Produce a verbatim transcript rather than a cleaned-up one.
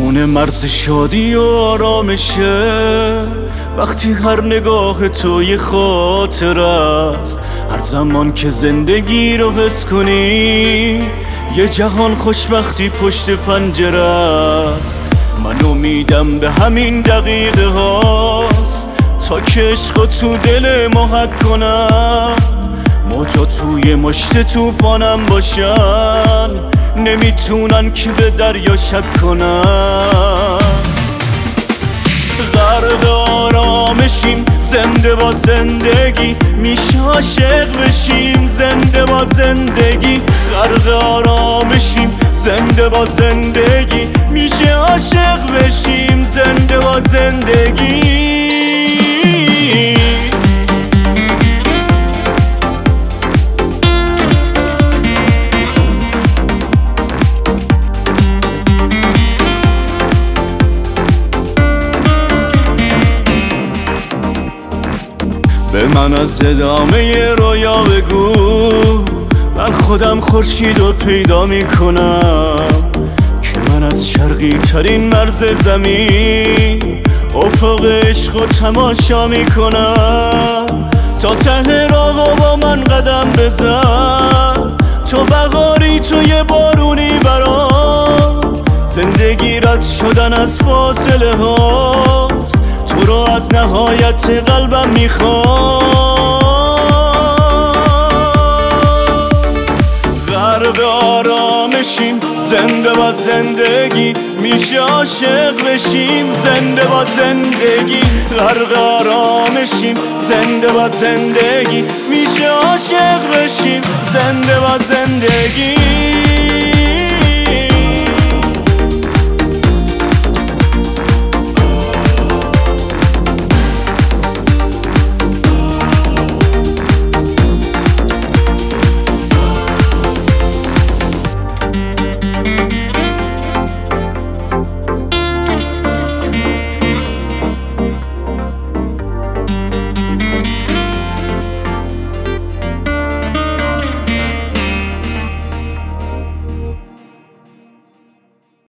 خونه مرز شادی و آرامشه، وقتی هر نگاه تو یه خاطر است. هر زمان که زندگی رو حس کنی یه جهان خوشبختی پشت پنجره است. من امیدم به همین دقیقه هاست تا که عشق تو دل ما حک کنم. موجا توی مشت توفانم باشن، نمیتونن که به دریا شک کنن. غرق آرامشیم زنده با زندگی، میشه عاشق بشیم زنده با زندگی. غرق آرامشیم زنده با زندگی، میشه عاشق بشیم زنده با زندگی. به من از ادامه رویا بگو، من خودم خورشید رو پیدا میکنم که من از شرقی ترین مرز زمین افق عشق رو تماشا میکنم. تا ته راه با من قدم بزن، تو بهاری توی بارونی برام. زندگی رد شدن از فاصله هاست، تو رو از نهایت قلبم میخوام. غرق آرامشیم زنده با زندگی، میشه عاشق بشیم زنده با زندگی. غرق آرامشیم زنده با زندگی، میشه عاشق بشیم زنده با زندگی.